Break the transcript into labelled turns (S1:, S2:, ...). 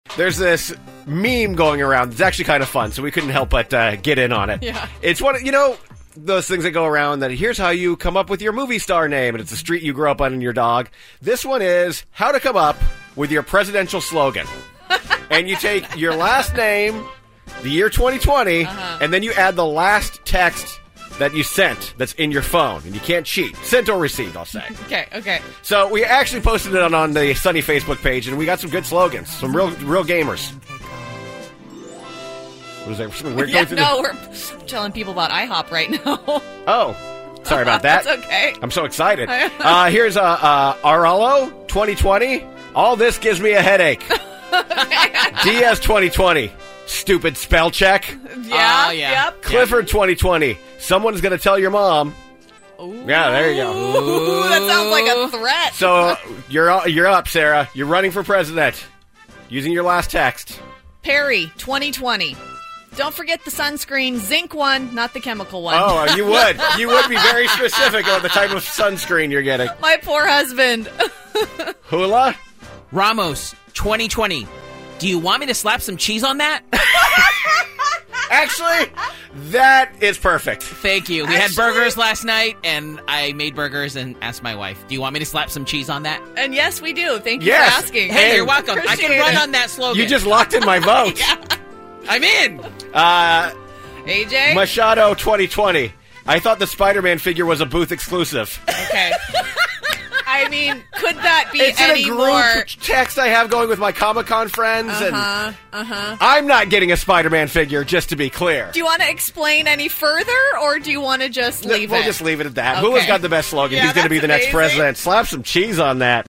S1: there's this meme going around. It's actually kind of fun, so we couldn't help but get in on it.
S2: Yeah.
S1: It's those things that go around that here's how you come up with your movie star name, and it's a street you grew up on and your dog. This one is how to come up with your presidential slogan. And you take your last name, the year 2020, and then you add the last text that you sent that's in your phone. And you can't cheat. Sent or received, I'll say.
S2: Okay.
S1: So we actually posted it on the Sunny Facebook page, and we got some good slogans. Some real gamers. Was there something weird going through
S2: we're telling people about IHOP right now.
S1: Oh, sorry about that.
S2: That's okay.
S1: I'm so excited. Here's Arello 2020. All this gives me a headache. Diaz 2020. Stupid spell check.
S2: Yeah.
S3: Yep.
S1: Clifford 2020. Someone's going to tell your mom.
S2: Ooh.
S1: Yeah, there you go.
S2: Ooh, that sounds like a threat.
S1: So you're up, Sarah. You're running for president. Using your last text.
S2: Perry 2020. Don't forget the sunscreen, zinc one, not the chemical one.
S1: Oh, you would. You would be very specific on the type of sunscreen you're getting.
S2: My poor husband.
S1: Hula?
S3: Ramos, 2020. Do you want me to slap some cheese on that?
S1: Actually, that is perfect.
S3: Thank you. We had burgers last night, and I made burgers and asked my wife, do you want me to slap some cheese on that?
S2: And yes, we do. Thank you
S1: Yes.
S2: for asking.
S3: Hey, you're welcome. I
S2: Appreciate
S3: can run
S2: it.
S3: on that slogan.
S1: You just locked in my vote.
S3: I'm in.
S2: AJ?
S1: Machado 2020. I thought the Spider-Man figure was a booth exclusive.
S2: Okay. I mean, could that be
S1: It's in
S2: any
S1: a group
S2: more?
S1: text I have going with my Comic-Con friends, and I'm not getting a Spider-Man figure, just to be clear.
S2: Do you want to explain any further, or do you want to just leave
S1: We'll
S2: it?
S1: just leave it at that.
S2: Okay.
S1: Who has got the best slogan?
S2: Yeah,
S1: He's going to be
S2: that's
S1: the next
S2: amazing.
S1: president. Slap some cheese on that.